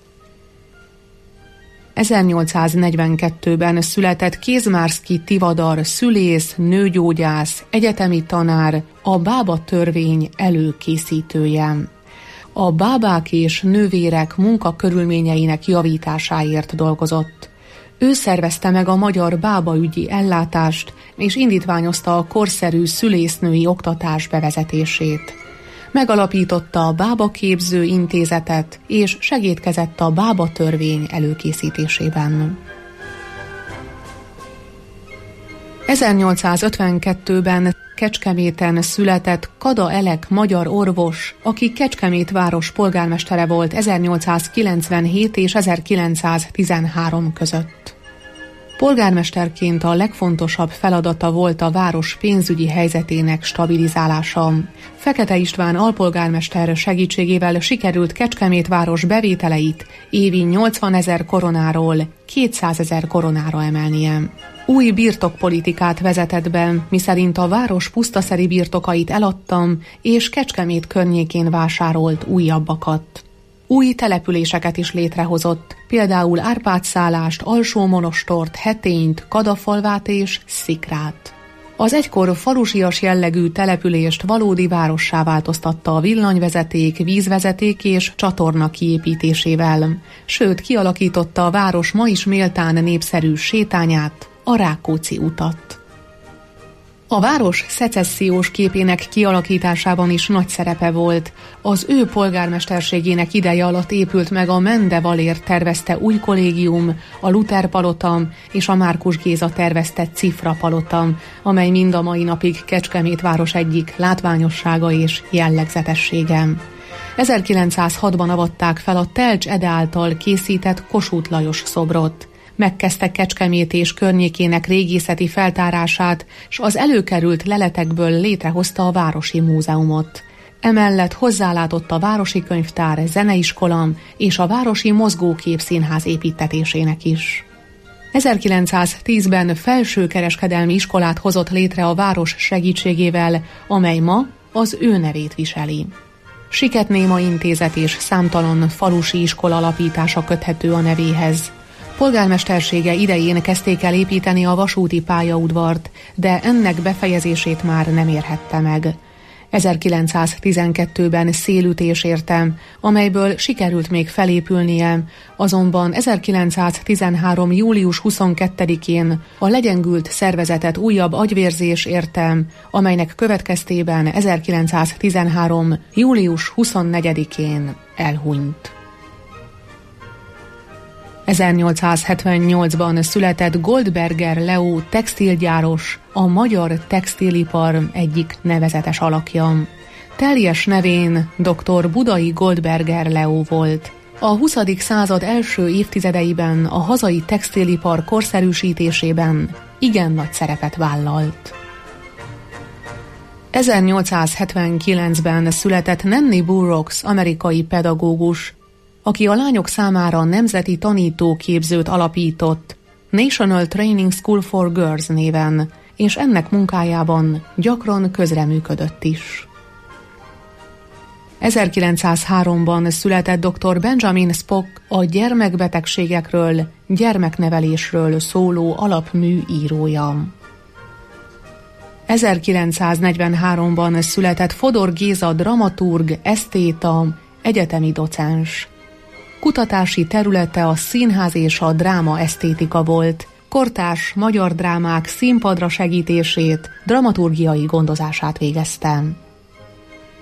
ezernyolcszáznegyvenkettőben született Kézmárszky Tivadar szülész, nőgyógyász, egyetemi tanár, a bába törvény előkészítője. A bábák és nővérek munkakörülményeinek javításáért dolgozott. Ő szervezte meg a magyar bábaügyi ellátást, és indítványozta a korszerű szülésznői oktatás bevezetését. Megalapította a bábaképző intézetet, és segédkezett a bába törvény előkészítésében. ezernyolcszázötvenkettőben Kecskeméten született Kada Elek magyar orvos, aki Kecskemét város polgármestere volt ezernyolcszázkilencvenhét és ezerkilencszáztizenhárom között. Polgármesterként a legfontosabb feladata volt a város pénzügyi helyzetének stabilizálása. Fekete István alpolgármester segítségével sikerült Kecskemét város bevételeit évi nyolcvanezer koronáról kétszázezer koronára emelnie. Új birtokpolitikát vezetett be, miszerint a város pusztaszeri birtokait eladtam, és Kecskemét környékén vásárolt újabbakat. Új településeket is létrehozott, például Árpád-szállást, Alsó-Monostort, Hetényt, Kadafalvát és Szikrát. Az egykor falusias jellegű települést valódi várossá változtatta a villanyvezeték, vízvezeték és csatorna kiépítésével, sőt kialakította a város ma is méltán népszerű sétányát, a Rákóczi utat. A város szecessziós képének kialakításában is nagy szerepe volt. Az ő polgármesterségének ideje alatt épült meg a Mende Valér tervezte új kollégium, a Luther palota és a Márkus Géza tervezte Cifra palota, amely mind a mai napig Kecskemét város egyik látványossága és jellegzetessége. ezerkilencszázhatban avatták fel a Telcs Ede által készített Kossuth Lajos szobrot. Megkezdte Kecskemét és környékének régészeti feltárását, s az előkerült leletekből létrehozta a Városi Múzeumot. Emellett hozzálátott a Városi Könyvtár, Zeneiskola és a Városi Mozgókép Színház építtetésének is. ezerkilencszáztízben felsőkereskedelmi iskolát hozott létre a város segítségével, amely ma az ő nevét viseli. Siketnéma Intézet és számtalan falusi iskola alapítása köthető a nevéhez. Polgármestersége idején kezdték el építeni a vasúti pályaudvart, de ennek befejezését már nem érhette meg. ezerkilencszáztizenkettőben szélütés érte, amelyből sikerült még felépülnie, azonban ezerkilencszáztizenhárom. július huszonkettedikén a legyengült szervezetet újabb agyvérzés érte, amelynek következtében ezerkilencszáztizenhárom. július huszonnegyedikén elhunyt. ezernyolcszázhetvennyolcban született Goldberger Leó textilgyáros, a magyar textilipar egyik nevezetes alakja. Teljes nevén doktor Budai Goldberger Leó volt. A huszadik század első évtizedeiben a hazai textilipar korszerűsítésében igen nagy szerepet vállalt. ezernyolcszázhetvenkilencben született Nanny Burroughs, amerikai pedagógus, aki a lányok számára nemzeti tanítóképzőt alapított, National Training School for Girls néven, és ennek munkájában gyakran közreműködött is. ezerkilencszázháromban született dr. Benjamin Spock, a gyermekbetegségekről, gyermeknevelésről szóló alapmű írója. ezerkilencszáznegyvenháromban született Fodor Géza dramaturg, esztéta, egyetemi docens. Kutatási területe a színház és a dráma esztétika volt, kortárs magyar drámák színpadra segítését, dramaturgiai gondozását végezte.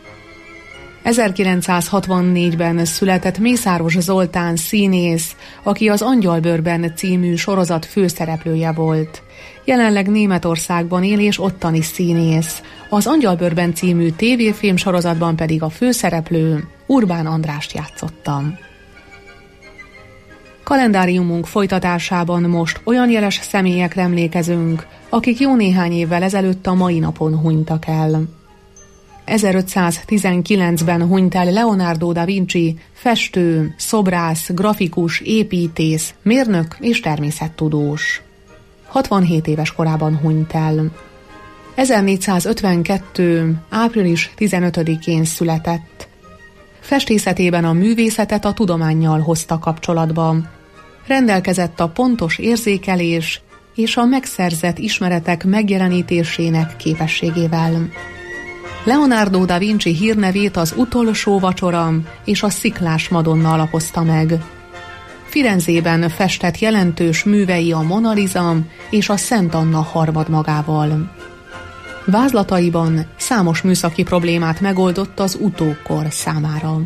ezerkilencszázhatvannégyben született Mészáros Zoltán színész, aki az Angyalbőrben című sorozat főszereplője volt. Jelenleg Németországban él és ottani színész. Az Angyalbőrben című tévéfilm sorozatban pedig a főszereplő Urbán Andrást játszottam. Kalendáriumunk folytatásában most olyan jeles személyekre emlékezünk, akik jó néhány évvel ezelőtt a mai napon hunytak el. ezerötszáztizenkilencben hunyt el Leonardo da Vinci, festő, szobrász, grafikus, építész, mérnök és természettudós. hatvanhét éves korában hunyt el. ezernégyszázötvenkettő. április tizenötödikén született. Festészetében a művészetet a tudománnyal hozta kapcsolatba. Rendelkezett a pontos érzékelés és a megszerzett ismeretek megjelenítésének képességével. Leonardo da Vinci hírnevét az Utolsó vacsora és a Sziklás Madonna alapozta meg. Firenzében festett jelentős művei a Mona Lisa és a Szent Anna harmadmagával. Vázlataiban számos műszaki problémát megoldott az utókor számára.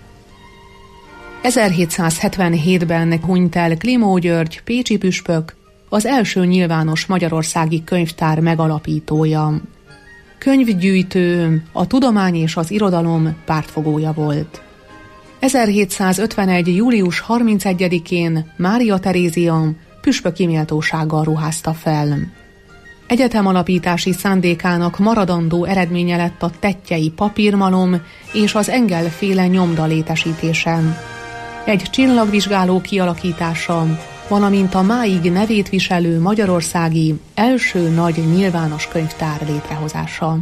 ezerhétszázhetvenhétben hunyt el Klimó György, pécsi püspök, az első nyilvános magyarországi könyvtár megalapítója. Könyvgyűjtő, a tudomány és az irodalom pártfogója volt. ezerhétszázötvenegy. július harmincegyedikén Mária Terézia püspöki méltósággal ruházta fel. Egyetemalapítási szándékának maradandó eredménye lett a tettyei papírmalom és az Engel-féle nyomda létesítése. Egy csillagvizsgáló kialakítása, valamint a máig nevét viselő magyarországi első nagy nyilvános könyvtár létrehozása.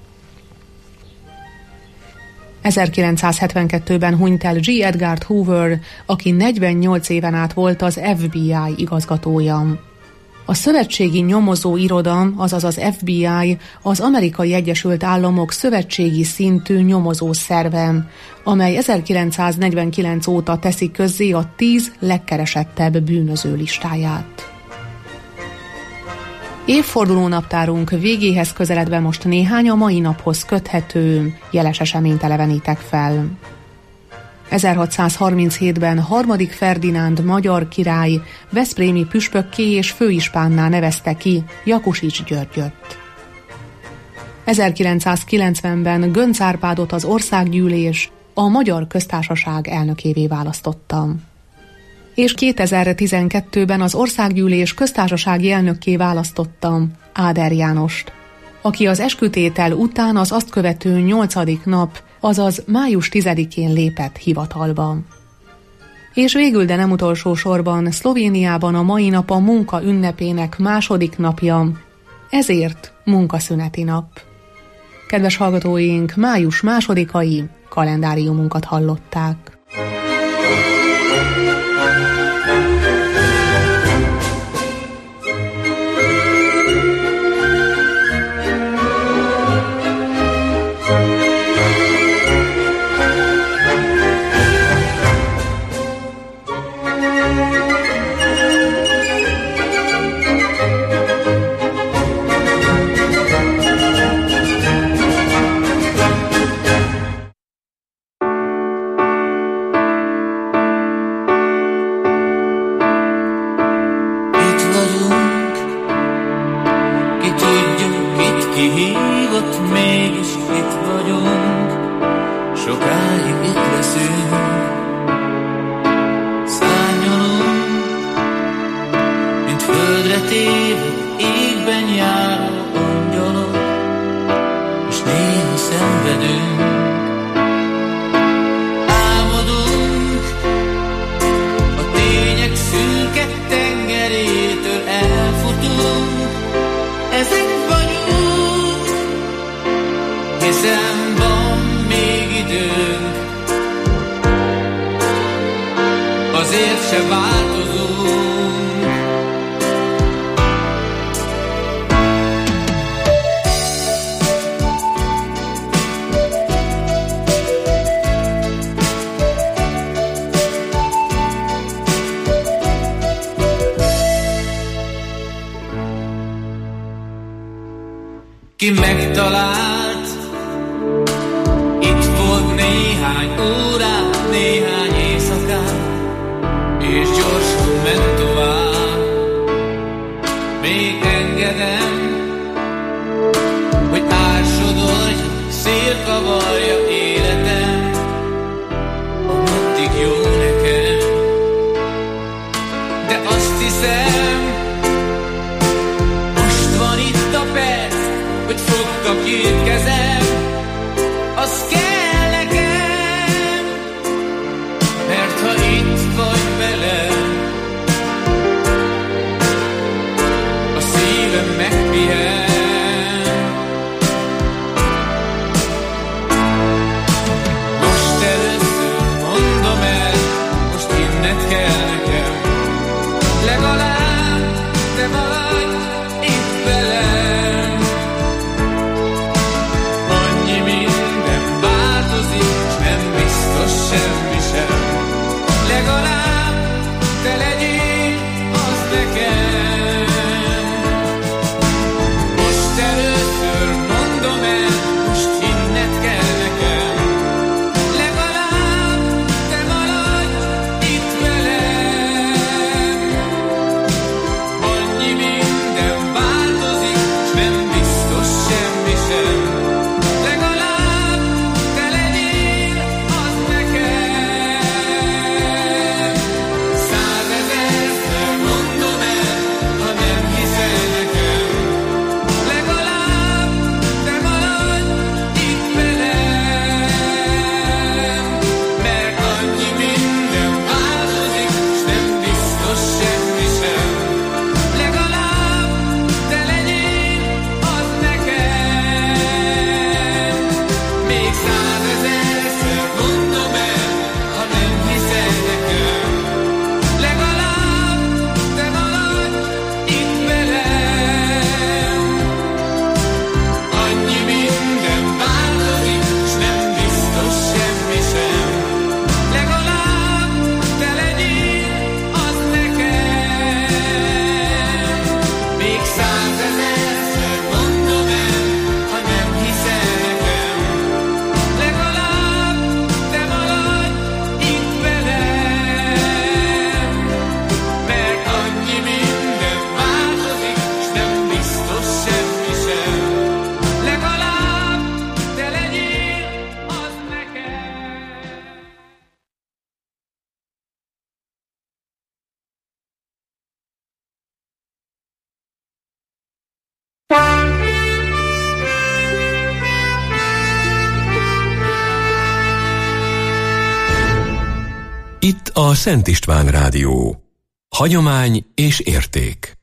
ezerkilencszázhetvenkettőben hunyt el G. Edgar Hoover, aki negyvennyolc éven át volt az F B I igazgatója. A szövetségi nyomozó iroda, azaz az F B I, az Amerikai Egyesült Államok szövetségi szintű nyomozó szerve, amely ezerkilencszáznegyvenkilenc óta teszi közzé a tíz legkeresettebb bűnöző listáját. Évfordulónaptárunk végéhez közeledve most néhány a mai naphoz köthető jeles eseményt elevenítek fel. ezerhatszázharminchétben harmadik Ferdinánd magyar király veszprémi püspökké és főispánná nevezte ki Jakusics Györgyöt. ezerkilencszázkilencvenben Göncz Árpádot az országgyűlés a Magyar Köztársaság elnökévé választotta. És kétezer-tizenkettőben az országgyűlés köztársasági elnökké választotta Áder Jánost, aki az eskütétel után az azt követő nyolcadik nap, azaz május tizedikén lépett hivatalba. És végül, de nem utolsó sorban, Szlovéniában a mai nap a munka ünnepének második napja, ezért munkaszüneti nap. Kedves hallgatóink, május másodikai kalendáriumunkat hallották. Ki megtalált, itt volt négy. Néhány órát, néhány éjszakát, és gyorsan ment tovább. Még engedem, hogy ársodolj, szél kavarja életem, ameddig jó nekem. De azt hiszem, most van itt a perc, hogy fogd a két kezem, az kell nekem, mert ha itt vagy velem, a szívem megpihen. Most először mondom el, most innent kell nekem, legalább te maradj itt velem. Annyi minden változik, s nem biztos semmi sem, legalább te legyél az nekem. Most először mondom el, most hinned kell nekem, legalább te maradj itt velem. Annyi minden változik, s nem biztos semmi sem, legalább te legyél az nekem. Százezerszer mondom el, ha nem hiszel nekem, legalább te maradj itt velem. Mert annyi minden változik, s nem biztos semmi sem, legalább te legyél az nekem. Még százezerszer mondom el, ha nem hiszel nekem, legalább te maradj itt velem. Annyi minden változik, s nem biztos semmi sem, legalább te legyél az nekem. Még százezerszer mondom el, ha nem hiszel nekem, legalább te maradj itt velem. Mert annyi minden változik, s nem biztos semmi sem, legalább te legyél az nekem. Itt a Szent István Rádió. Hagyomány és érték.